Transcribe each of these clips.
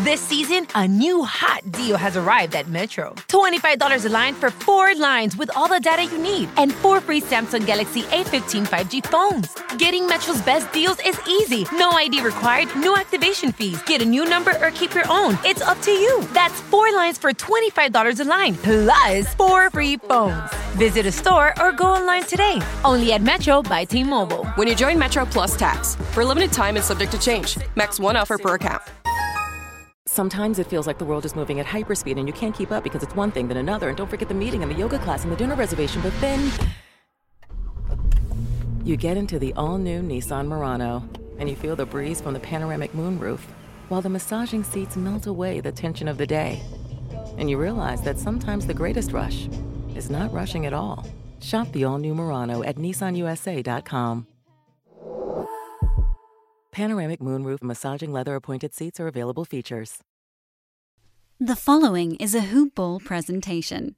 This season, a new hot deal has arrived at Metro. $25 a line for 4 lines with all the data you need and 4 free Samsung Galaxy A15 5G phones. Getting Metro's best deals is easy. No ID required, no activation fees. Get a new number or keep your own. It's up to you. That's 4 lines for $25 a line, plus 4 free phones. Visit a store or go online today. Only at Metro by T-Mobile. When you join Metro Plus Tax. For a limited time and subject to change. Max 1 offer per account. Sometimes it feels like the world is moving at hyperspeed and you can't keep up because it's one thing then another. And don't forget the meeting and the yoga class and the dinner reservation. But then you get into the all-new Nissan Murano and you feel the breeze from the panoramic moonroof while the massaging seats melt away the tension of the day. And you realize that sometimes the greatest rush is not rushing at all. Shop the all-new Murano at nissanusa.com. Panoramic moonroof massaging leather appointed seats are available features. The following is a Hoop Ball presentation.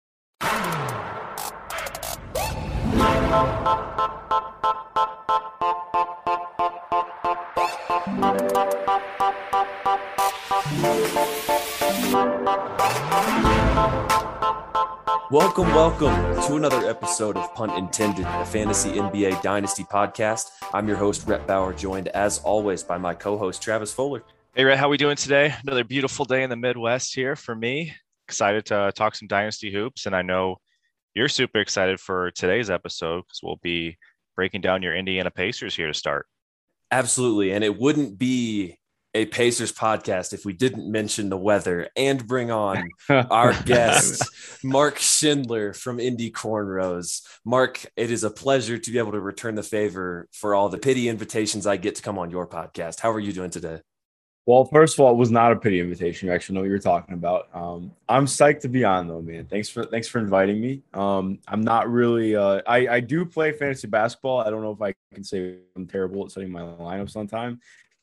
Welcome to another episode of Punt Intended, a fantasy NBA dynasty podcast. I'm your host, Rhett Bauer, joined as always by my co-host, Travis Fuller. Hey, Rhett, how we doing today? Another beautiful day in the Midwest here for me. Excited to talk some dynasty hoops, and I know you're super excited for today's episode because we'll be breaking down your Indiana Pacers here to start. Absolutely, and it wouldn't be a Pacers podcast if we didn't mention the weather and bring on our guest, Mark Schindler from Indy Cornrows. Mark, it is a pleasure to be able to return the favor for all the pity invitations I get to come on your podcast. How are you doing today? Well, first of all, it was not a pity invitation. You actually know what you're talking about. I'm psyched to be on, though, man. Thanks for inviting me. I'm not really I do play fantasy basketball. I don't know if I can say I'm terrible at setting my lineups on time.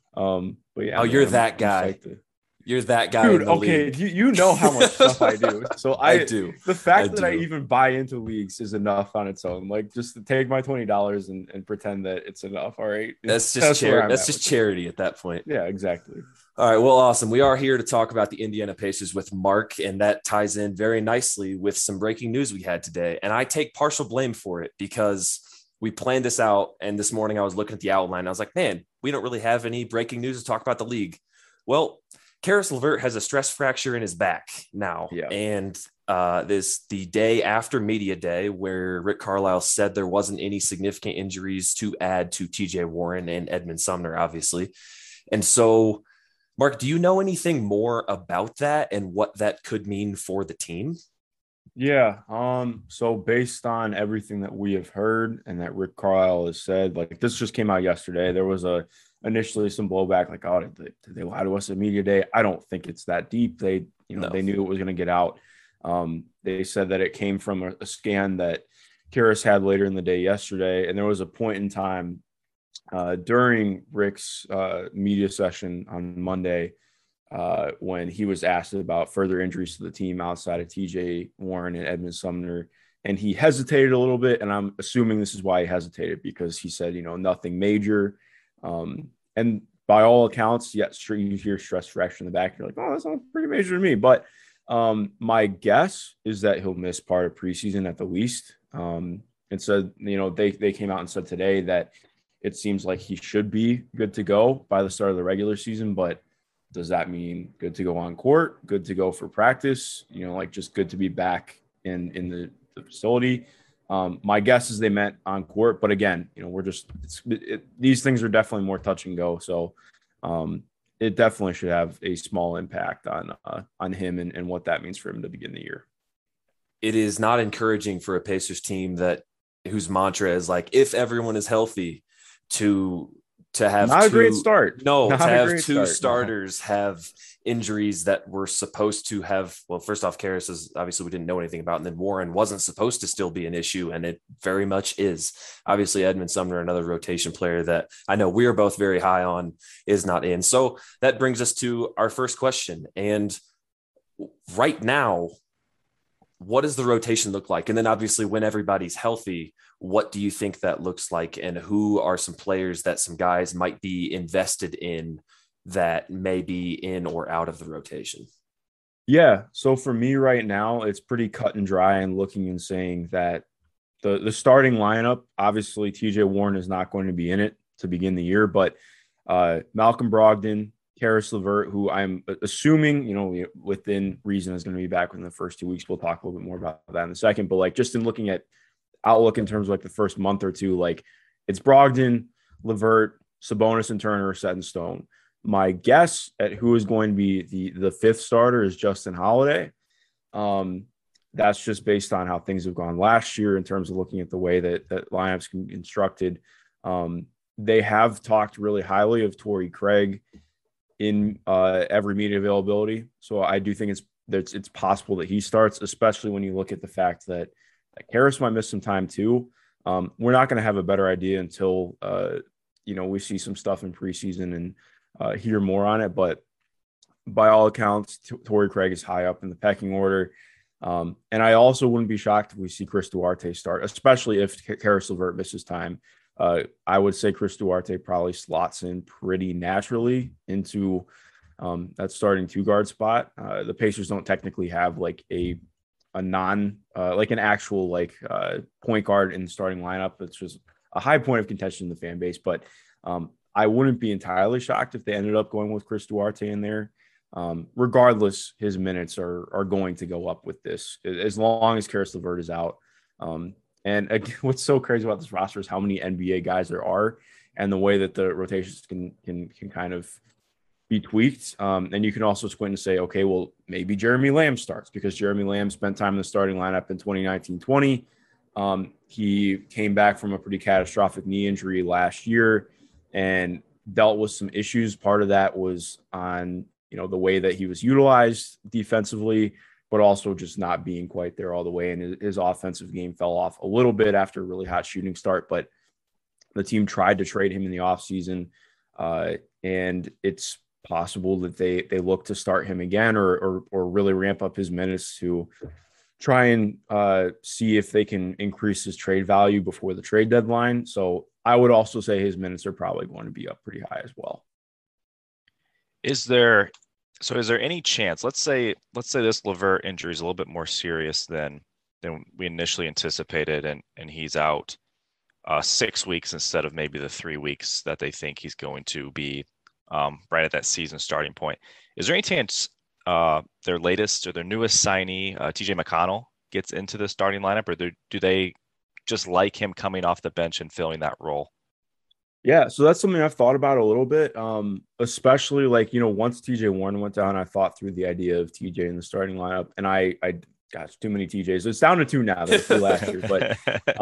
But yeah, you're that guy. You're that guy. Dude, okay, you know how much stuff I do. So I do. The fact that I even buy into leagues is enough on its own. Like, just to take my $20 and pretend that it's enough. All right. That's just charity. That's just charity at that point. Yeah, exactly. All right. Well, awesome. We are here to talk about the Indiana Pacers with Mark, and that ties in very nicely with some breaking news we had today. And I take partial blame for it because we planned this out. And this morning I was looking at the outline. I was like, man, we don't really have any breaking news to talk about the league. Well, Caris LeVert has a stress fracture in his back now. Yeah. And this the day after media day where Rick Carlisle said there wasn't any significant injuries to add to TJ Warren and Edmund Sumner, obviously. And so, Mark, do you know anything more about that and what that could mean for the team? Yeah. So based on everything that we have heard and that Rick Carlisle has said, like, this just came out yesterday. There was initially some blowback, like, oh, did they lie to us at media day? I don't think it's that deep. They knew it was going to get out. They said that it came from a scan that Caris had later in the day yesterday. And there was a point in time during Rick's media session on Monday when he was asked about further injuries to the team outside of TJ Warren and Edmund Sumner. And he hesitated a little bit. And I'm assuming this is why he hesitated, because he said, nothing major. And by all accounts, you hear stress fracture in the back. You're like, oh, that sounds pretty major to me. But my guess is that he'll miss part of preseason at the least. And so, they came out and said today that it seems like he should be good to go by the start of the regular season. But does that mean good to go on court, good to go for practice, just good to be back in the facility? My guess is they meant on court, but again, these things are definitely more touch and go. So it definitely should have a small impact on him and what that means for him to begin the year. It is not encouraging for a Pacers team whose mantra is like, if everyone is healthy, to have not a great start. No, not to have two starters have injuries that were supposed to have. Well, first off, Caris is obviously we didn't know anything about, and then Warren wasn't supposed to still be an issue, and it very much is. Obviously, Edmund Sumner, another rotation player that I know we are both very high on, is not in. So that brings us to our first question. And right now, what does the rotation look like? And then obviously when everybody's healthy, what do you think that looks like? And who are some players that some guys might be invested in that may be in or out of the rotation? Yeah. So for me right now, it's pretty cut and dry and looking and saying that the starting lineup, obviously TJ Warren is not going to be in it to begin the year, but Malcolm Brogdon, Caris LeVert, who I'm assuming, within reason is going to be back within the first 2 weeks. We'll talk a little bit more about that in a second. But like just in looking at outlook in terms of like the first month or two, like it's Brogdon, LeVert, Sabonis, and Turner are set in stone. My guess at who is going to be the fifth starter is Justin Holiday. That's just based on how things have gone last year in terms of looking at the way that lineups can be constructed. They have talked really highly of Torrey Craig in every media availability. So I do think it's possible that he starts, especially when you look at the fact that Harris might miss some time too. We're not going to have a better idea until, we see some stuff in preseason and hear more on it. But by all accounts, Torrey Craig is high up in the pecking order. And I also wouldn't be shocked if we see Chris Duarte start, especially if Caris LeVert misses time. I would say Chris Duarte probably slots in pretty naturally into that starting two guard spot. The Pacers don't technically have like an actual point guard in the starting lineup. It's just a high point of contention in the fan base, but I wouldn't be entirely shocked if they ended up going with Chris Duarte in there. Regardless, his minutes are going to go up with this as long as Caris LeVert is out. And again, what's so crazy about this roster is how many NBA guys there are and the way that the rotations can kind of be tweaked. And you can also squint and say, okay, well, maybe Jeremy Lamb starts because Jeremy Lamb spent time in the starting lineup in 2019-20. He came back from a pretty catastrophic knee injury last year and dealt with some issues. Part of that was on, the way that he was utilized defensively, but also just not being quite there all the way. And his offensive game fell off a little bit after a really hot shooting start, but the team tried to trade him in the offseason. And it's possible that they look to start him again or really ramp up his minutes to try and see if they can increase his trade value before the trade deadline. So I would also say his minutes are probably going to be up pretty high as well. Is there any chance, let's say this LeVert injury is a little bit more serious than we initially anticipated and he's out 6 weeks instead of maybe the 3 weeks that they think he's going to be right at that season starting point. Is there any chance their latest or their newest signee, TJ McConnell, gets into the starting lineup, or do they just like him coming off the bench and filling that role? Yeah, so that's something I've thought about a little bit, especially once TJ Warren went down, I thought through the idea of TJ in the starting lineup, and I gosh, too many TJs. It's down to two now. There's two last year, but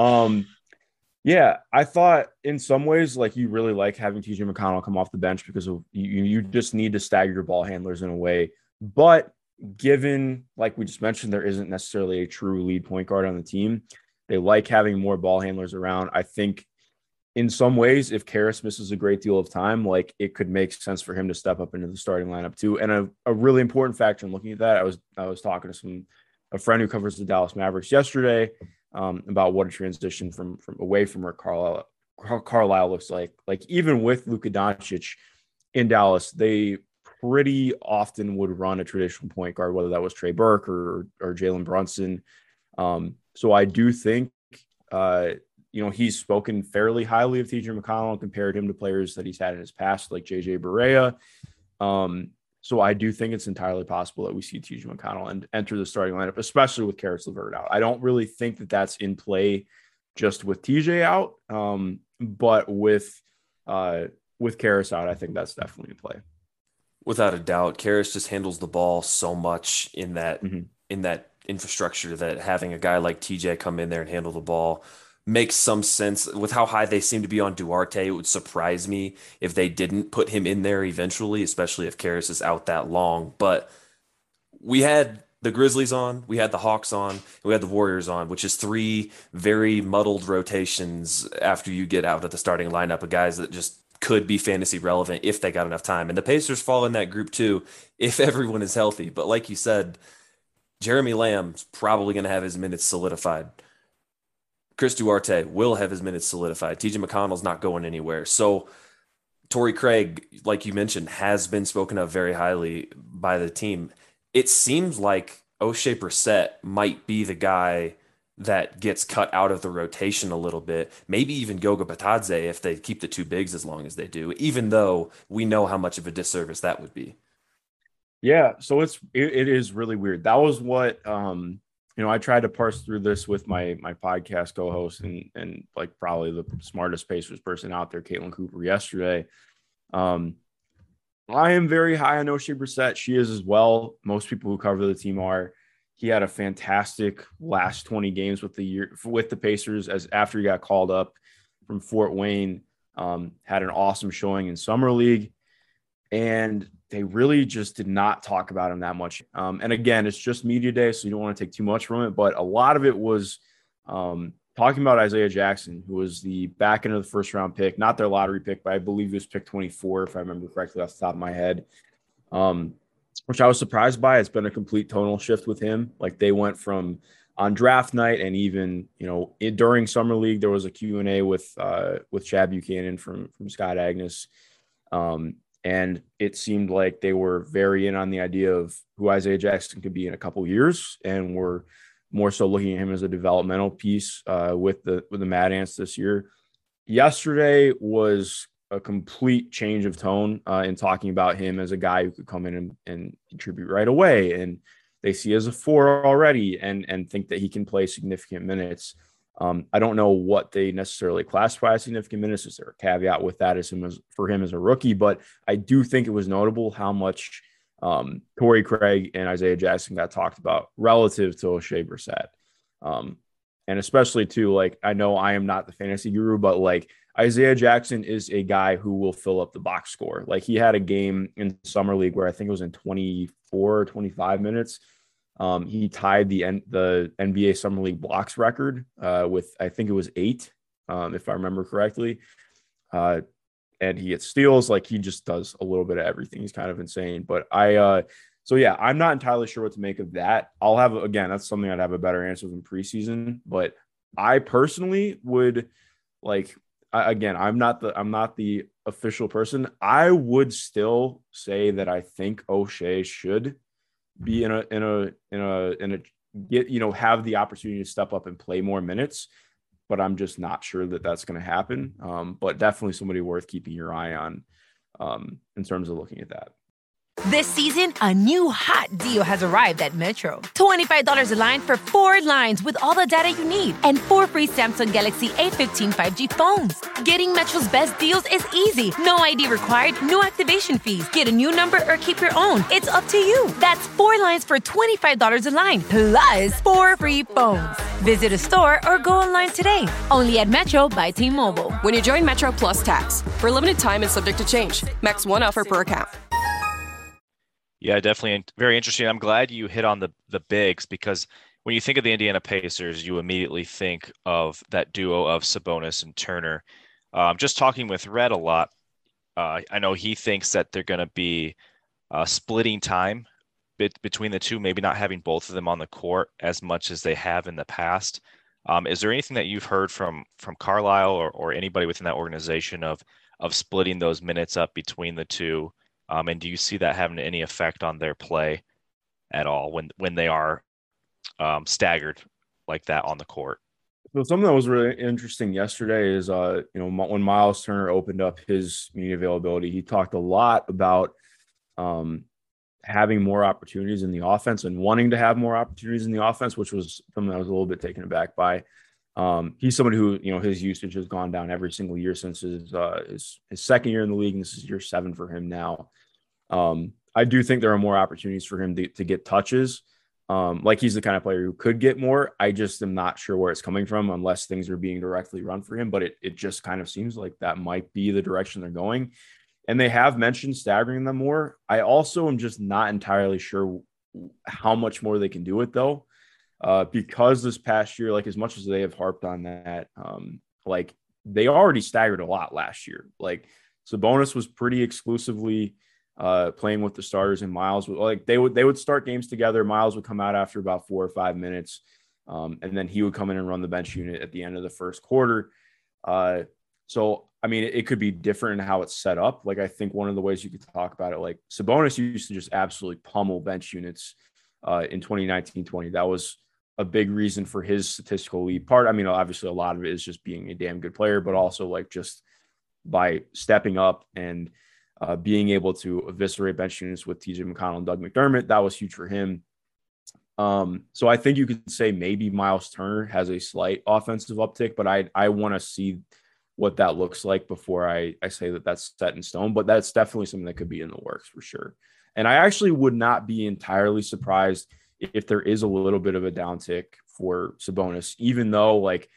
yeah, I thought in some ways you really like having TJ McConnell come off the bench because of you just need to stagger your ball handlers in a way. But given, like we just mentioned, there isn't necessarily a true lead point guard on the team, they like having more ball handlers around. I think in some ways, if Caris misses a great deal of time, it could make sense for him to step up into the starting lineup too. And a really important factor in looking at that, I was talking to a friend who covers the Dallas Mavericks yesterday about what a transition from away from Rick Carlisle looks like. Even with Luka Doncic in Dallas, they pretty often would run a traditional point guard, whether that was Trey Burke or Jalen Brunson. So I do think, he's spoken fairly highly of TJ McConnell and compared him to players that he's had in his past, like JJ Barea. So I do think it's entirely possible that we see TJ McConnell and enter the starting lineup, especially with Caris LeVert out. I don't really think that that's in play just with TJ out, but with Caris out, I think that's definitely in play. Without a doubt, Caris just handles the ball so much in that infrastructure that having a guy like TJ come in there and handle the ball makes some sense. With how high they seem to be on Duarte, it would surprise me if they didn't put him in there eventually, especially if Caris is out that long. But we had the Grizzlies on, we had the Hawks on, and we had the Warriors on, which is three very muddled rotations after you get out of the starting lineup of guys that just could be fantasy relevant if they got enough time. And the Pacers fall in that group too, if everyone is healthy. But like you said, Jeremy Lamb's probably going to have his minutes solidified. Chris Duarte will have his minutes solidified. TJ McConnell's not going anywhere. So Torrey Craig, like you mentioned, has been spoken of very highly by the team. It seems like O'Shea Brissett might be the guy that gets cut out of the rotation a little bit. Maybe even Goga Batadze if they keep the two bigs as long as they do, even though we know how much of a disservice that would be. Yeah, so it is really weird. That was what I tried to parse through this with my podcast co-host and like probably the smartest Pacers person out there, Caitlin Cooper, yesterday. I am very high on O'Shea Brissett. She is as well. Most people who cover the team are. He had a fantastic last 20 games with the Pacers as after he got called up from Fort Wayne. Had an awesome showing in Summer League, and they really just did not talk about him that much. And again, it's just media day, so you don't want to take too much from it. But a lot of it was talking about Isaiah Jackson, who was the back end of the first round pick, not their lottery pick, but I believe he was pick 24, if I remember correctly off the top of my head, which I was surprised by. It's been a complete tonal shift with him. Like they went from on draft night and even, during Summer League, there was a Q&A with Chad Buchanan from Scott Agnes. And it seemed like they were very in on the idea of who Isaiah Jackson could be in a couple of years, and were more so looking at him as a developmental piece with the Mad Ants this year. Yesterday was a complete change of tone in talking about him as a guy who could come in and contribute right away, and they see as a 4 already and think that he can play significant minutes. I don't know what they necessarily classify as significant minutes. Is there a caveat with that for him as a rookie? But I do think it was notable how much Torrey Craig and Isaiah Jackson got talked about relative to O'Shea Brissett. And especially too, like, I know I am not the fantasy guru, but like Isaiah Jackson is a guy who will fill up the box score. Like he had a game in Summer League where I think it was in 24 or 25 minutes. He tied the NBA Summer League blocks record with, I think it was 8, if I remember correctly. And he gets steals. Like he just does a little bit of everything. He's kind of insane. But I'm not entirely sure what to make of that. That's something I'd have a better answer than preseason. But I personally would I'm not the official person. I would still say that I think O'Shea should be have the opportunity to step up and play more minutes, but I'm just not sure that that's going to happen. But definitely somebody worth keeping your eye on in terms of looking at that. This season, a new hot deal has arrived at Metro. $25 a line for 4 lines with all the data you need and 4 free Samsung Galaxy A15 5G phones. Getting Metro's best deals is easy. No ID required, no activation fees. Get a new number or keep your own. It's up to you. That's 4 lines for $25 a line, plus 4 free phones. Visit a store or go online today. Only at Metro by T-Mobile. When you join Metro Plus Tax, for a limited time and subject to change. Max 1 offer per account. Yeah, definitely very interesting. I'm glad you hit on the bigs, because when you think of the Indiana Pacers, you immediately think of that duo of Sabonis and Turner. Just talking with Red a lot, I know he thinks that they're going to be splitting time between the two, maybe not having both of them on the court as much as they have in the past. Is there anything that you've heard from Carlisle or anybody within that organization of splitting those minutes up between the two? And do you see that having any effect on their play at all when they are staggered like that on the court? So something that was really interesting yesterday is, when Miles Turner opened up his media availability, he talked a lot about having more opportunities in the offense and wanting to have more opportunities in the offense, which was something I was a little bit taken aback by. He's somebody who, his usage has gone down every single year since his second year in the league, and this is year 7 for him now. I do think there are more opportunities for him to get touches. Like he's the kind of player who could get more. I just am not sure where it's coming from unless things are being directly run for him, but it just kind of seems like that might be the direction they're going. And they have mentioned staggering them more. I also am just not entirely sure how much more they can do it though. Because this past year, like as much as they have harped on that, like they already staggered a lot last year. Like Sabonis was pretty exclusively playing with the starters, and Miles would they would start games together. Miles would come out after about 4 or 5 minutes, and then he would come in and run the bench unit at the end of the first quarter. So I mean, it could be different in how it's set up. Like, I think one of the ways you could talk about it, like Sabonis used to just absolutely pummel bench units in 2019-20. That was a big reason for his statistical lead part. I mean, obviously a lot of it is just being a damn good player, but also like just by stepping up and being able to eviscerate bench units with TJ McConnell and Doug McDermott, that was huge for him. So I think you could say maybe Miles Turner has a slight offensive uptick, but I want to see what that looks like before I say that that's set in stone, but that's definitely something that could be in the works for sure. And I actually would not be entirely surprised if there is a little bit of a downtick for Sabonis, even though like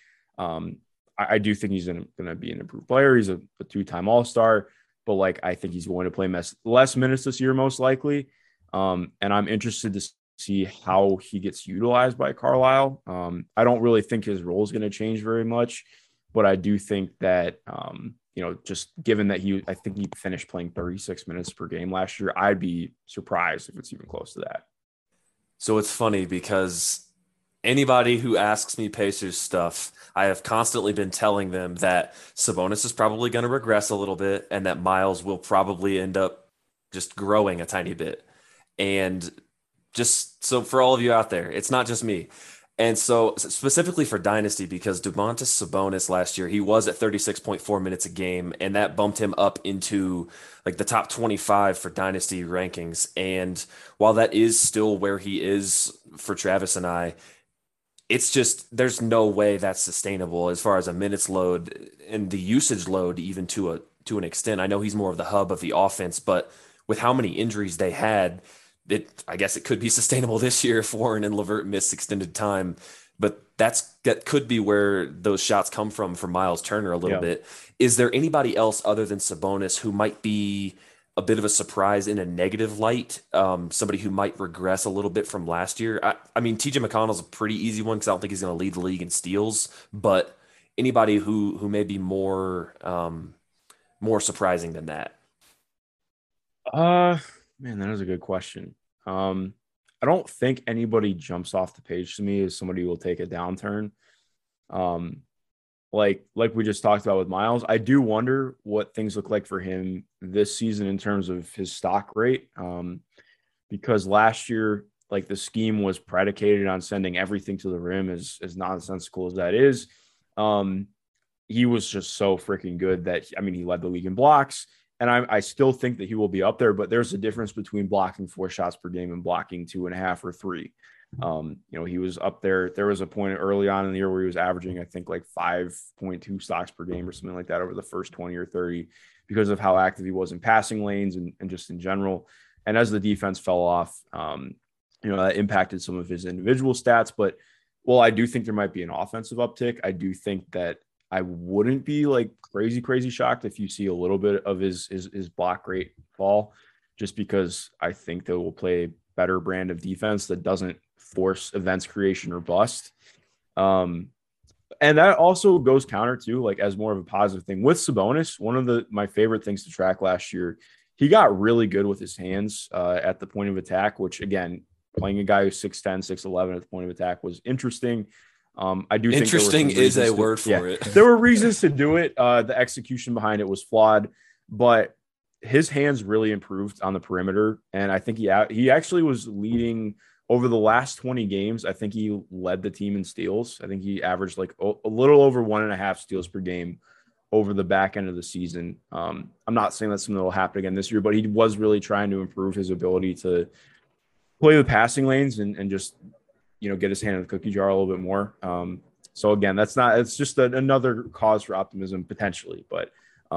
I do think he's going to be an improved player. He's a two-time All-Star, but like I think he's going to play less minutes this year most likely. And I'm interested to see how he gets utilized by Carlisle. I don't really think his role is going to change very much, but I do think that, just given that I think he finished playing 36 minutes per game last year, I'd be surprised if it's even close to that. So it's funny because anybody who asks me Pacers stuff, I have constantly been telling them that Sabonis is probably going to regress a little bit and that Miles will probably end up just growing a tiny bit. And just so for all of you out there, it's not just me. And so specifically for Dynasty, because Domantas Sabonis last year, he was at 36.4 minutes a game, and that bumped him up into like the top 25 for Dynasty rankings. And while that is still where he is for Travis and I, it's just there's no way that's sustainable as far as a minutes load and the usage load, even to an extent. I know he's more of the hub of the offense, but with how many injuries they had, I guess it could be sustainable this year if Warren and LeVert miss extended time, but that could be where those shots come from for Miles Turner a little bit. Is there anybody else other than Sabonis who might be a bit of a surprise in a negative light? Somebody who might regress a little bit from last year? I mean, TJ McConnell's a pretty easy one because I don't think he's going to lead the league in steals, but anybody who may be more surprising than that? Man, that is a good question. I don't think anybody jumps off the page to me as somebody who will take a downturn. Like we just talked about with Miles, I do wonder what things look like for him this season in terms of his stock rate. Because last year, like the scheme was predicated on sending everything to the rim, as nonsensical as that is. He was just so freaking good that, he led the league in blocks. And I still think that he will be up there, but there's a difference between blocking 4 shots per game and blocking 2.5 or 3. He was up there. There was a point early on in the year where he was averaging, I think, like 5.2 stocks per game or something like that over the first 20 or 30 because of how active he was in passing lanes and just in general. And as the defense fell off, that impacted some of his individual stats. But while I do think there might be an offensive uptick, I do think that I wouldn't be like crazy shocked if you see a little bit of his block rate fall, just because I think they will play a better brand of defense that doesn't force events creation or bust. And that also goes counter to, like, as more of a positive thing with Sabonis. One of my favorite things to track last year, he got really good with his hands at the point of attack, which again, playing a guy who's 6'10", 6'11" at the point of attack was interesting. I do think interesting is a word for it. There were reasons to do it. The execution behind it was flawed, but his hands really improved on the perimeter. And I think he actually was leading over the last 20 games. I think he led the team in steals. I think he averaged like a little over 1.5 steals per game over the back end of the season. I'm not saying that's something that will happen again this year, but he was really trying to improve his ability to play the passing lanes and just, get his hand in the cookie jar a little bit more. So again, it's just another cause for optimism potentially. But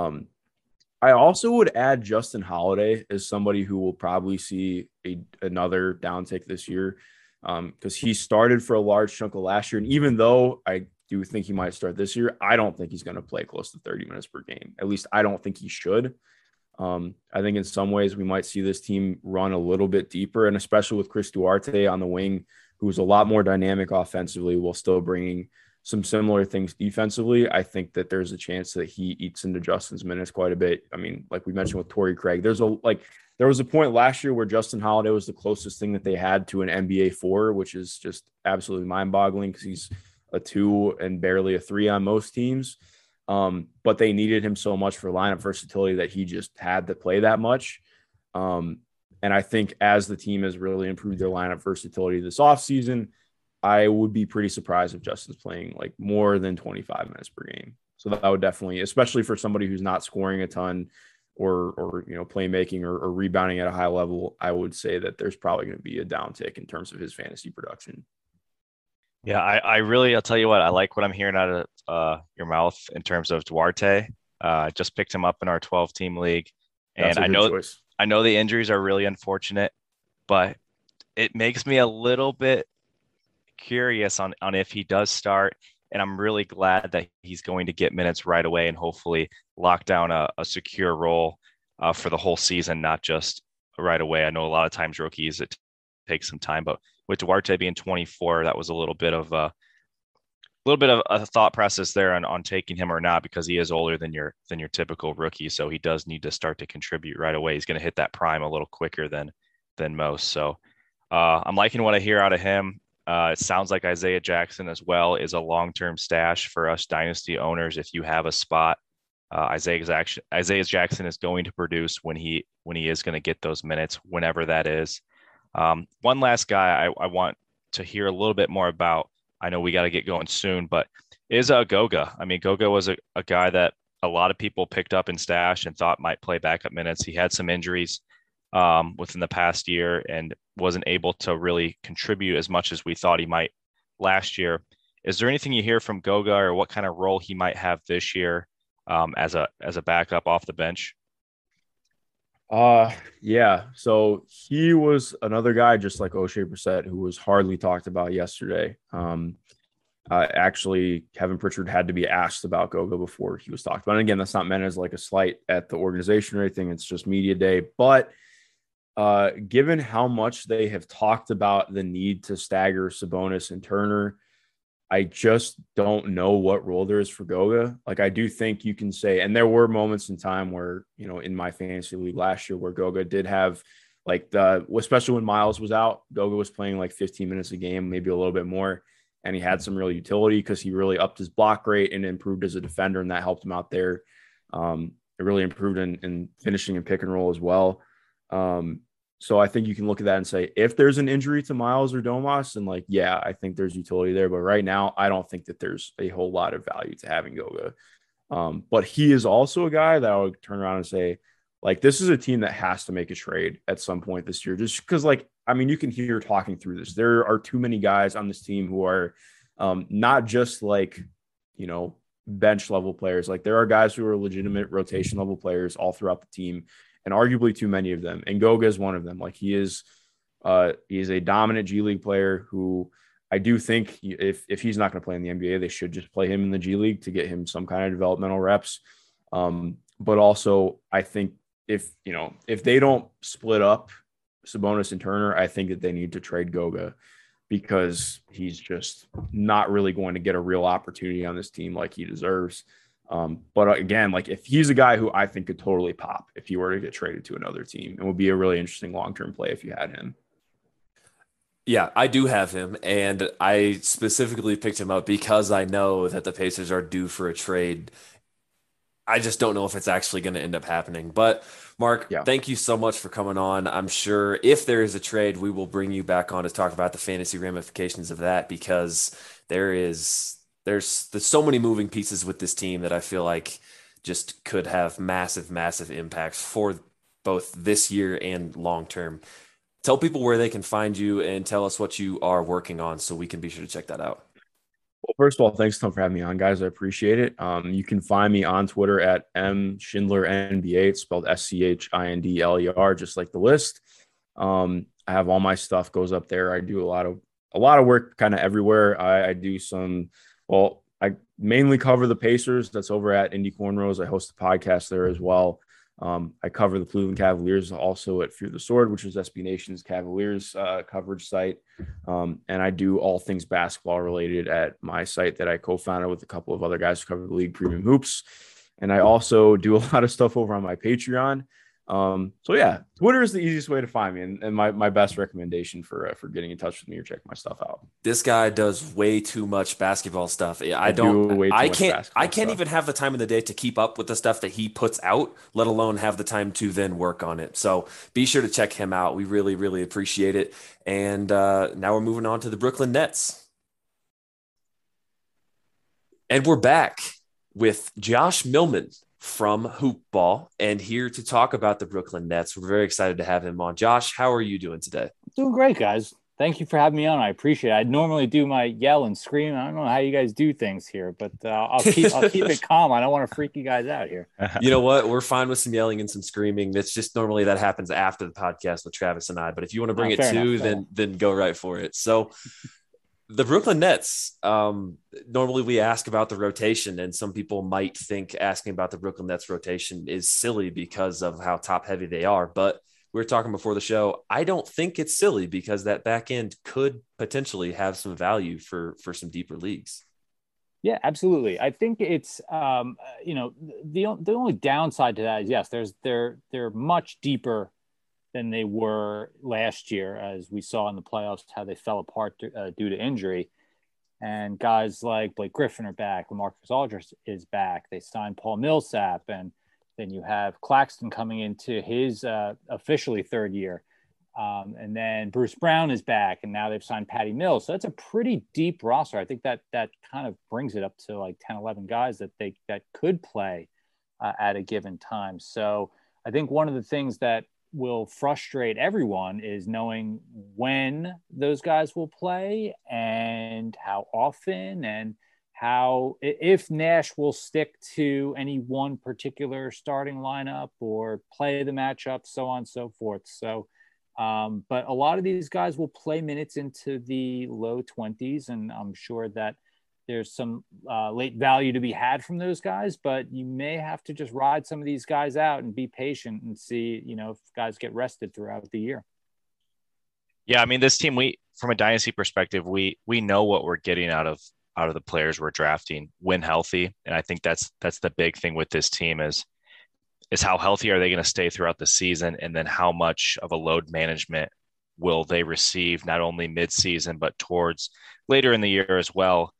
I also would add Justin Holiday as somebody who will probably see another downtick this year because he started for a large chunk of last year. And even though I do think he might start this year, I don't think he's going to play close to 30 minutes per game. At least I don't think he should. I think in some ways we might see this team run a little bit deeper, and especially with Chris Duarte on the wing, who's a lot more dynamic offensively while still bringing some similar things defensively. I think that there's a chance that he eats into Justin's minutes quite a bit. Like we mentioned with Torrey Craig, there was a point last year where Justin Holiday was the closest thing that they had to an NBA 4, which is just absolutely mind-boggling because he's a 2 and barely a 3 on most teams. But they needed him so much for lineup versatility that he just had to play that much. And I think as the team has really improved their lineup versatility this offseason, I would be pretty surprised if Justin's playing like more than 25 minutes per game. So that would definitely, especially for somebody who's not scoring a ton or playmaking or rebounding at a high level, I would say that there's probably going to be a downtick in terms of his fantasy production. Yeah, I'll tell you what, I like what I'm hearing out of your mouth in terms of Duarte. Just picked him up in our 12-team league. And I know the injuries are really unfortunate, but it makes me a little bit curious on if he does start. And I'm really glad that he's going to get minutes right away and hopefully lock down a secure role for the whole season, not just right away. I know a lot of times rookies, it takes some time, but with Duarte being 24, that was a little bit of a thought process there on taking him or not, because he is older than your typical rookie. So he does need to start to contribute right away. He's going to hit that prime a little quicker than most. So I'm liking what I hear out of him. It sounds like Isaiah Jackson as well is a long-term stash for us dynasty owners. If you have a spot, Isaiah Jackson is going to produce when he is going to get those minutes, whenever that is. One last guy I want to hear a little bit more about. I know we got to get going soon, but is Goga. I mean, Goga was a guy that a lot of people picked up in stash and thought might play backup minutes. He had some injuries within the past year and wasn't able to really contribute as much as we thought he might last year. Is there anything you hear from Goga or what kind of role he might have this year as a backup off the bench? Yeah. So he was another guy just like Oshae Brissett who was hardly talked about yesterday. Actually, Kevin Pritchard had to be asked about Goga before he was talked about. And again, that's not meant as like a slight at the organization or anything. It's just media day. But given how much they have talked about the need to stagger Sabonis and Turner, I just don't know what role there is for Goga. Like, I do think you can say, and there were moments in time where, in my fantasy league last year where Goga did have especially when Miles was out, Goga was playing like 15 minutes a game, maybe a little bit more. And he had some real utility because he really upped his block rate and improved as a defender. And that helped him out there. It really improved in finishing and pick and roll as well. So I think you can look at that and say, if there's an injury to Miles or Domas, and I think there's utility there. But right now, I don't think that there's a whole lot of value to having Goga. But he is also a guy that I would turn around and say, this is a team that has to make a trade at some point this year, just because, you can hear talking through this. There are too many guys on this team who are not just bench level players. There are guys who are legitimate rotation level players all throughout the team, and arguably too many of them. And Goga is one of them. He is a dominant G League player who I do think if he's not going to play in the NBA, they should just play him in the G League to get him some kind of developmental reps. But also I think if they don't split up Sabonis and Turner, I think that they need to trade Goga because he's just not really going to get a real opportunity on this team like he deserves. But again, if he's a guy who I think could totally pop if he were to get traded to another team, it would be a really interesting long-term play if you had him. Yeah, I do have him, and I specifically picked him up because I know that the Pacers are due for a trade. I just don't know if it's actually going to end up happening. But Mark, Thank you so much for coming on. I'm sure if there is a trade, we will bring you back on to talk about the fantasy ramifications of that, because there's so many moving pieces with this team that I feel like just could have massive, massive impacts for both this year and long term. Tell people where they can find you and tell us what you are working on so we can be sure to check that out. Well, first of all, thanks Tom for having me on, guys. I appreciate it. You can find me on Twitter at mschindlernba. It's spelled SCHINDLER, just like the list. I have all my stuff goes up there. I do a lot of work kind of everywhere. I do some. Well, I mainly cover the Pacers. That's over at Indy Cornrows. I host a podcast there as well. I cover the Cleveland Cavaliers also at Fear the Sword, which is SB Nation's Cavaliers coverage site. And I do all things basketball related at my site that I co-founded with a couple of other guys who cover the league, Premium Hoops. And I also do a lot of stuff over on my Patreon. So yeah, Twitter is the easiest way to find me, and my best recommendation for getting in touch with me or checking my stuff out. This guy does way too much basketball stuff. I can't even have the time in the day to keep up with the stuff that he puts out, let alone have the time to then work on it. So be sure to check him out. We really, really appreciate it. And now we're moving on to the Brooklyn Nets. And we're back with Josh Millman from Hoopball, and here to talk about the Brooklyn Nets. We're very excited to have him on. Josh, how are you doing today? Doing great, guys. Thank you for having me on. I appreciate it. I normally do my yell and scream. I don't know how you guys do things here, but I'll keep it calm. I don't want to freak you guys out here. You know what? We're fine with some yelling and some screaming. It's just normally that happens after the podcast with Travis and I. But if you want to bring it too, then go right for it. So the Brooklyn Nets, normally we ask about the rotation, and some people might think asking about the Brooklyn Nets rotation is silly because of how top heavy they are. But we were talking before the show. I don't think it's silly because that back end could potentially have some value for some deeper leagues. Yeah, absolutely. I think it's, the only downside to that is, yes, they're much deeper than they were last year, as we saw in the playoffs, how they fell apart due to injury. And guys like Blake Griffin are back. LaMarcus Aldridge is back. They signed Paul Millsap. And then you have Claxton coming into his officially third year. And then Bruce Brown is back. And now they've signed Patty Mills. So that's a pretty deep roster. I think that kind of brings it up to like 10, 11 guys that could play at a given time. So I think one of the things that will frustrate everyone is knowing when those guys will play and how often, and how, if Nash will stick to any one particular starting lineup or play the matchup, so on and so forth. So, but a lot of these guys will play minutes into the low 20s, and I'm sure that there's some late value to be had from those guys, but you may have to just ride some of these guys out and be patient and see, if guys get rested throughout the year. Yeah, I mean, this team, from a dynasty perspective, we know what we're getting out of the players we're drafting when healthy, and I think that's the big thing with this team is how healthy are they going to stay throughout the season, and then how much of a load management will they receive not only mid-season but towards later in the year as well.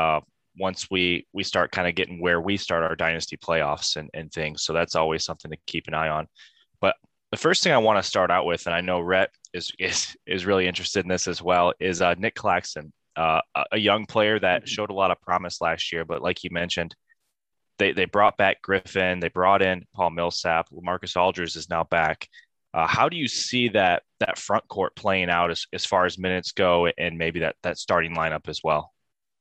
Once we start kind of getting where we start our dynasty playoffs and things. So that's always something to keep an eye on. But the first thing I want to start out with, and I know Rhett is really interested in this as well, is Nick Claxton, a young player that showed a lot of promise last year. But like you mentioned, they brought back Griffin, they brought in Paul Millsap, LaMarcus Aldridge is now back. How do you see that front court playing out as far as minutes go, and maybe that starting lineup as well?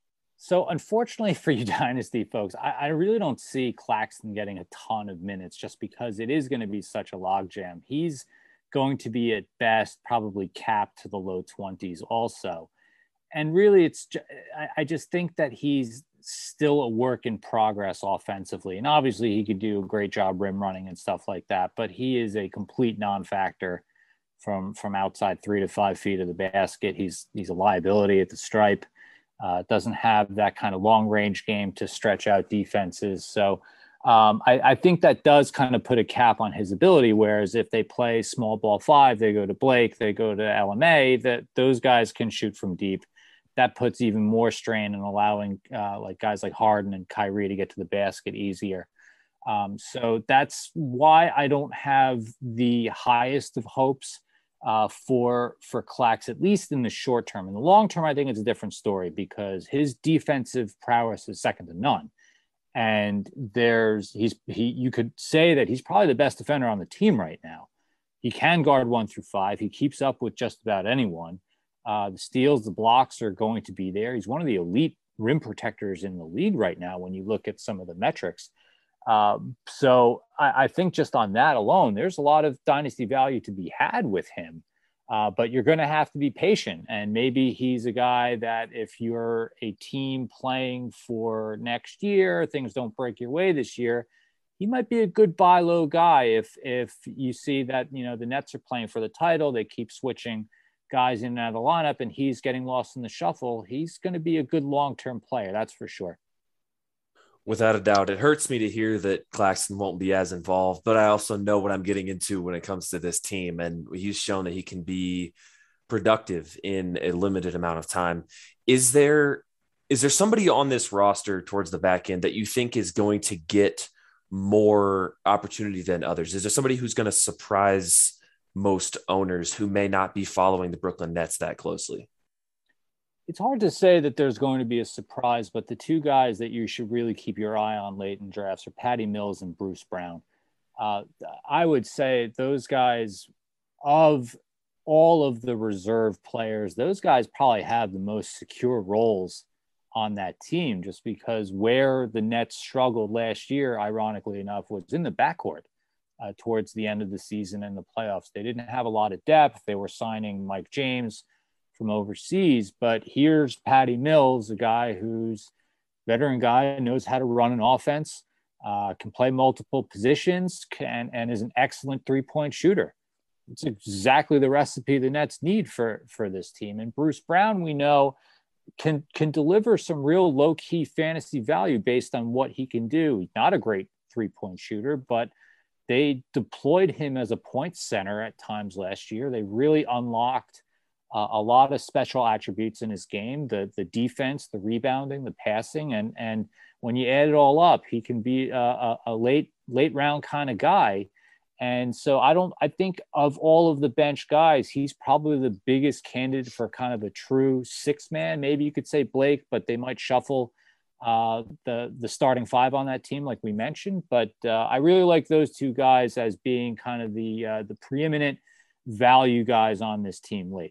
So unfortunately for you dynasty folks, I really don't see Claxton getting a ton of minutes just because it is going to be such a logjam. He's going to be at best probably capped to the low 20s also. And really, I just think that he's still a work in progress offensively. And obviously he could do a great job rim running and stuff like that, but he is a complete non-factor from outside 3 to 5 feet of the basket. He's a liability at the stripe. Doesn't have that kind of long range game to stretch out defenses. So I think that does kind of put a cap on his ability. Whereas if they play small ball 5, they go to Blake, they go to LMA, that those guys can shoot from deep. That puts even more strain in allowing like guys like Harden and Kyrie to get to the basket easier. So that's why I don't have the highest of hopes for Clax, at least in the short term. In the long term, I think it's a different story because his defensive prowess is second to none. And you could say that he's probably the best defender on the team right now. He can guard 1 through 5. He keeps up with just about anyone. The steals, the blocks are going to be there. He's one of the elite rim protectors in the league right now when you look at some of the metrics. So I think just on that alone, there's a lot of dynasty value to be had with him. But you're going to have to be patient. And maybe he's a guy that if you're a team playing for next year, things don't break your way this year, he might be a good buy low guy. If you see that, the Nets are playing for the title, they keep switching guys in and out of the lineup and he's getting lost in the shuffle, he's going to be a good long-term player. That's for sure. Without a doubt. It hurts me to hear that Claxton won't be as involved, but I also know what I'm getting into when it comes to this team. And he's shown that he can be productive in a limited amount of time. Is there somebody on this roster towards the back end that you think is going to get more opportunity than others? Is there somebody who's going to surprise most owners who may not be following the Brooklyn Nets that closely? It's hard to say that there's going to be a surprise, but the two guys that you should really keep your eye on late in drafts are Patty Mills and Bruce Brown. I would say those guys, of all of the reserve players, those guys probably have the most secure roles on that team, just because where the Nets struggled last year, ironically enough, was in the backcourt towards the end of the season and the playoffs. They didn't have a lot of depth. They were signing Mike James from overseas, but here's Patty Mills, a guy who's veteran guy, knows how to run an offense, can play multiple positions, and is an excellent three-point shooter. It's exactly the recipe the Nets need for this team. And Bruce Brown, we know, can deliver some real low-key fantasy value based on what he can do. He's not a great three-point shooter, but they deployed him as a point center at times last year. They really unlocked a lot of special attributes in his game, the defense, the rebounding, the passing. And when you add it all up, he can be a late round kind of guy. And so I think of all of the bench guys, he's probably the biggest candidate for kind of a true six man. Maybe you could say Blake, but they might shuffle the starting five on that team, like we mentioned. But I really like those two guys as being kind of the preeminent value guys on this team late.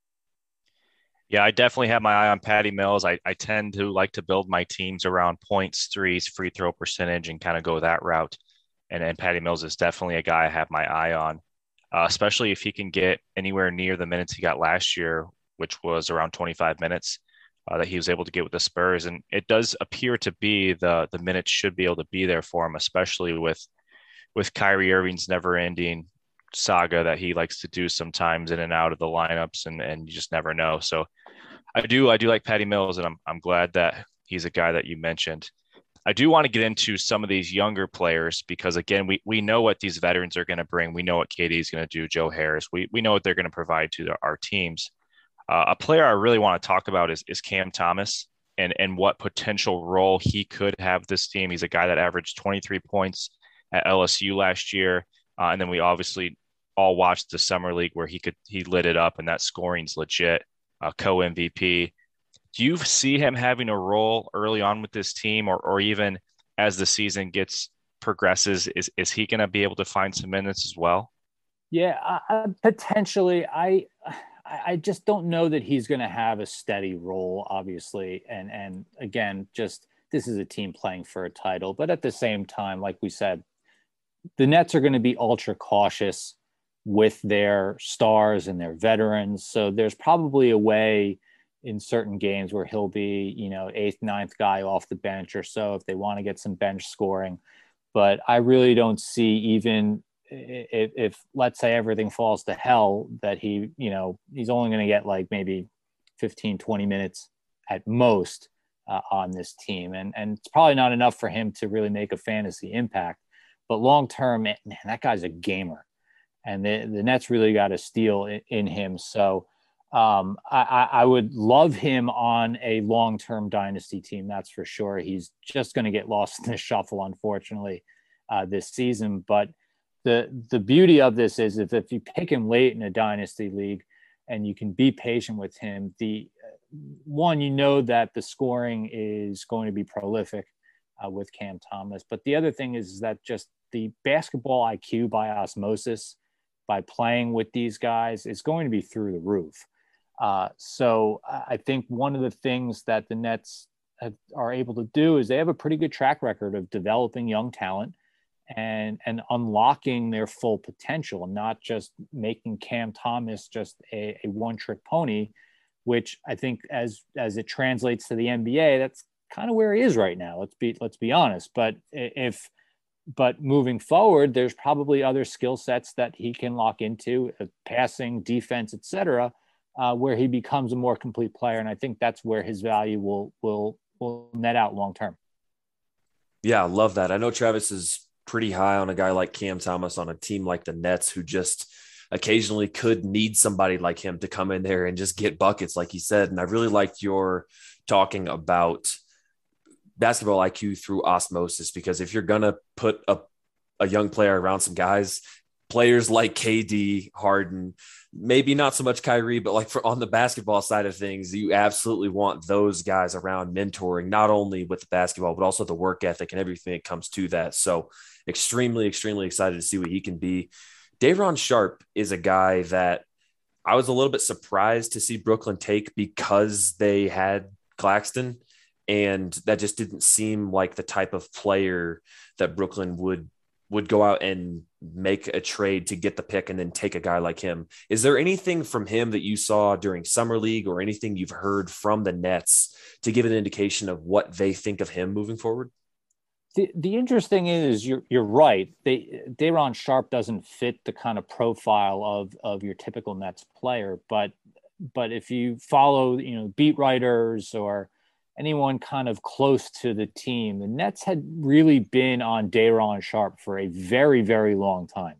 Yeah, I definitely have my eye on Patty Mills. I tend to like to build my teams around points, threes, free throw percentage, and kind of go that route. And Patty Mills is definitely a guy I have my eye on, especially if he can get anywhere near the minutes he got last year, which was around 25 minutes that he was able to get with the Spurs. And it does appear to be the minutes should be able to be there for him, especially with Kyrie Irving's never-ending saga that he likes to do sometimes in and out of the lineups, and you just never know. So I do like Patty Mills, and I'm glad that he's a guy that you mentioned. I do want to get into some of these younger players because, again, we know what these veterans are going to bring. We know what KD is going to do, Joe Harris. We know what they're going to provide to our teams. A player I really want to talk about is Cam Thomas and what potential role he could have this team. He's a guy that averaged 23 points at LSU last year. And then we obviously all watched the summer league where he lit it up, and that scoring's legit. Co-MVP. Do you see him having a role early on with this team, or even as the season progresses? Is he going to be able to find some minutes as well? Yeah, potentially. I just don't know that he's going to have a steady role, obviously. And again, just this is a team playing for a title, but at the same time, like we said, the Nets are going to be ultra cautious with their stars and their veterans. So there's probably a way in certain games where he'll be, 8th, 9th guy off the bench or so if they want to get some bench scoring. But I really don't see, even if let's say everything falls to hell, that he's only going to get like maybe 15, 20 minutes at most on this team. And it's probably not enough for him to really make a fantasy impact. But long-term, man, that guy's a gamer. And the Nets really got a steal in him. So I would love him on a long-term dynasty team. That's for sure. He's just going to get lost in the shuffle, unfortunately, this season. But the beauty of this is if you pick him late in a dynasty league and you can be patient with him, the one, that the scoring is going to be prolific with Cam Thomas. But the other thing is that just the basketball IQ by osmosis, by playing with these guys, is going to be through the roof. So I think one of the things that the Nets are able to do is they have a pretty good track record of developing young talent and unlocking their full potential, and not just making Cam Thomas just a one-trick pony, which I think as it translates to the NBA, that's kind of where he is right now. Let's be honest. But moving forward, there's probably other skill sets that he can lock into, passing, defense, etc., where he becomes a more complete player. And I think that's where his value will net out long term. Yeah, I love that. I know Travis is pretty high on a guy like Cam Thomas on a team like the Nets, who just occasionally could need somebody like him to come in there and just get buckets, like he said. And I really liked your talking about basketball IQ through osmosis, because if you're going to put a young player around some guys, players like KD, Harden, maybe not so much Kyrie, but like on the basketball side of things, you absolutely want those guys around mentoring, not only with the basketball, but also the work ethic and everything that comes to that. So extremely, extremely excited to see what he can be. Day'Ron Sharpe is a guy that I was a little bit surprised to see Brooklyn take, because they had Claxton, and that just didn't seem like the type of player that Brooklyn would go out and make a trade to get the pick and then take a guy like him. Is there anything from him that you saw during Summer League, or anything you've heard from the Nets to give an indication of what they think of him moving forward? The interesting is you're right. Day'Ron Sharpe doesn't fit the kind of profile of your typical Nets player, but if you follow, beat writers or anyone kind of close to the team, the Nets had really been on Day'Ron Sharpe for a very, very long time.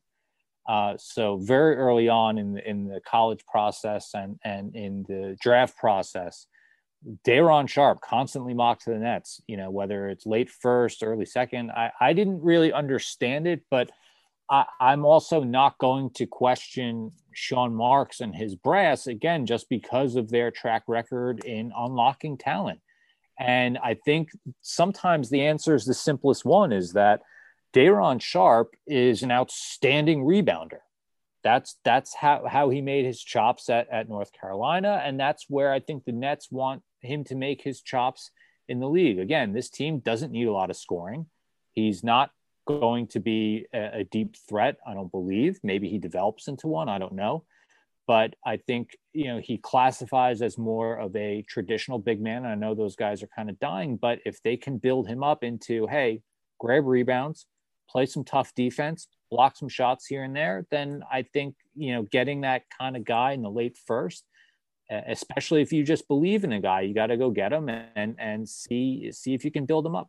So very early on in the college process and in the draft process, Day'Ron Sharpe constantly mocked to the Nets, whether it's late first, early second. I didn't really understand it, but I'm also not going to question Sean Marks and his brass, again, just because of their track record in unlocking talent. And I think sometimes the answer is the simplest one, is that Day'Ron Sharpe is an outstanding rebounder. That's how he made his chops at North Carolina. And that's where I think the Nets want him to make his chops in the league. Again, this team doesn't need a lot of scoring. He's not going to be a deep threat, I don't believe. Maybe he develops into one, I don't know. But I think, he classifies as more of a traditional big man. And I know those guys are kind of dying, but if they can build him up into, hey, grab rebounds, play some tough defense, block some shots here and there, then I think, getting that kind of guy in the late first, especially if you just believe in a guy, you got to go get him and see if you can build him up.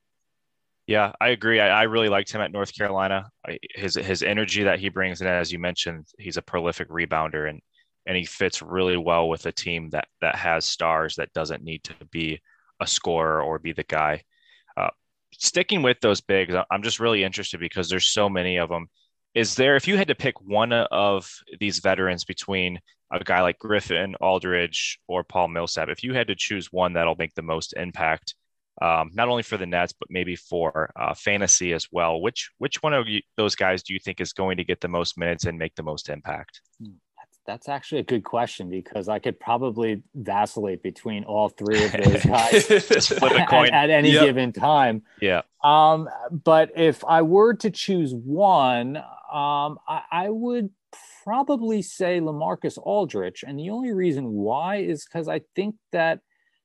Yeah, I agree. I really liked him at North Carolina. His energy that he brings in, as you mentioned, he's a prolific rebounder, and he fits really well with a team that has stars, that doesn't need to be a scorer or be the guy. Sticking with those bigs, I'm just really interested because there's so many of them. If you had to pick one of these veterans between a guy like Griffin, Aldridge, or Paul Millsap, if you had to choose one that'll make the most impact, not only for the Nets, but maybe for fantasy as well, which one of those guys do you think is going to get the most minutes and make the most impact? That's actually a good question, because I could probably vacillate between all three of those guys Just flip a coin at any given time. Yeah. But if I were to choose one, I would probably say LaMarcus Aldridge. And the only reason why is because I think that,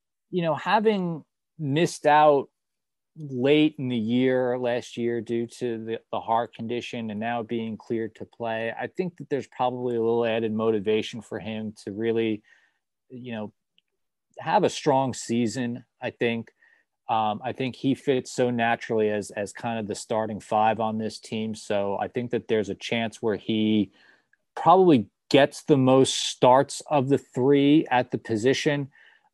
having missed out late in the year last year due to the heart condition and now being cleared to play, I think that there's probably a little added motivation for him to really, have a strong season. I think he fits so naturally as kind of the starting five on this team. So I think that there's a chance where he probably gets the most starts of the three at the position.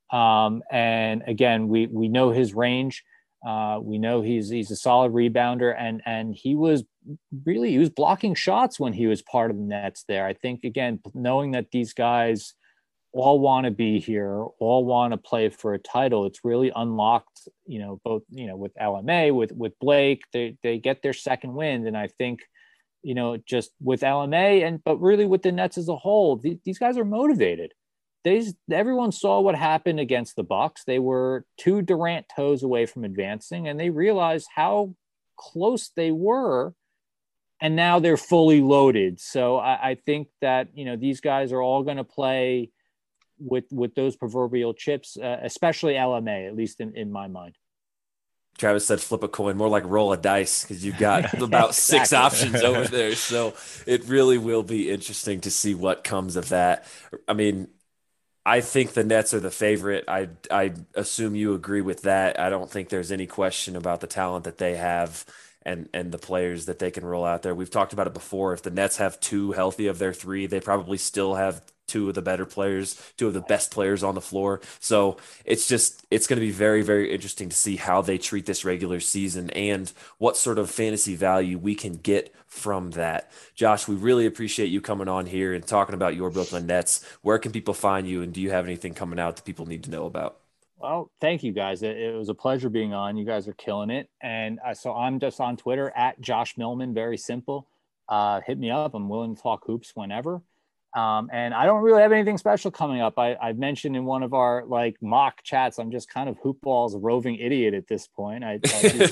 And again, we know his range. We know he's a solid rebounder, and he was blocking shots when he was part of the Nets there. I think, again, knowing that these guys all want to be here, all want to play for a title, it's really unlocked, both, with LMA, with Blake, they get their second wind. And I think, just with LMA but really with the Nets as a whole, these guys are motivated. Everyone saw what happened against the Bucks. They were 2 Durant toes away from advancing, and they realized how close they were, and now they're fully loaded. So I think that, these guys are all going to play with those proverbial chips, especially LMA, at least in my mind. Travis said flip a coin, more like roll a dice, because you've got about 6 options over there. So it really will be interesting to see what comes of that. I mean, I think the Nets are the favorite. I assume you agree with that. I don't think there's any question about the talent that they have and the players that they can roll out there. We've talked about it before. If the Nets have 2 healthy of their 3, they probably still have 2 of the better players, 2 of the best players on the floor. So it's going to be very, very interesting to see how they treat this regular season and what sort of fantasy value we can get from that. Josh, we really appreciate you coming on here and talking about your Brooklyn Nets. Where can people find you, and do you have anything coming out that people need to know about? Well, thank you guys. It was a pleasure being on. You guys are killing it. And so I'm just on Twitter at Josh Millman. Very simple. Hit me up. I'm willing to talk hoops whenever. And I don't really have anything special coming up. I mentioned in one of our mock chats, I'm just kind of hoop balls, a roving idiot at this point. I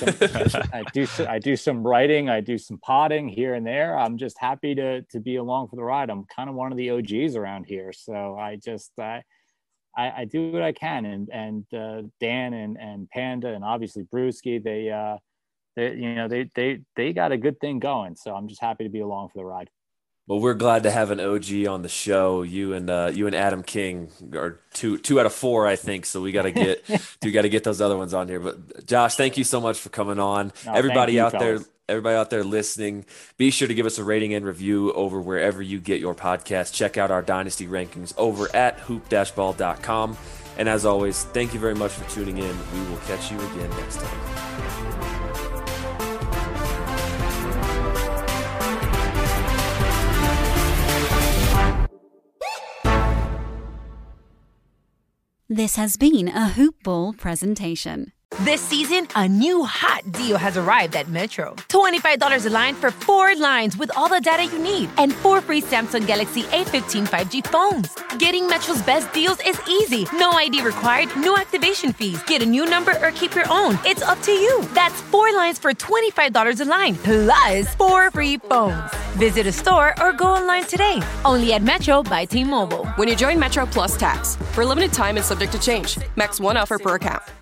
do some writing, I do some potting here and there. I'm just happy to be along for the ride. I'm kind of one of the OGs around here, so I do what I can. And Dan and Panda and obviously Brewski, they got a good thing going. So I'm just happy to be along for the ride. Well, we're glad to have an OG on the show. You and Adam King are two out of 4, I think. So we got to get those other ones on here. But Josh, thank you so much for coming on. Everybody out there listening, be sure to give us a rating and review over wherever you get your podcast. Check out our Dynasty rankings over at hoop-ball.com. And as always, thank you very much for tuning in. We will catch you again next time. This has been a Hoop Ball presentation. This season, a new hot deal has arrived at Metro. $25 a line for 4 lines with all the data you need and 4 free Samsung Galaxy A15 5G phones. Getting Metro's best deals is easy. No ID required, no activation fees. Get a new number or keep your own. It's up to you. That's 4 lines for $25 a line, plus 4 free phones. Visit a store or go online today. Only at Metro by T-Mobile. When you join Metro Plus Tax. For a limited time and subject to change. Max 1 offer per account.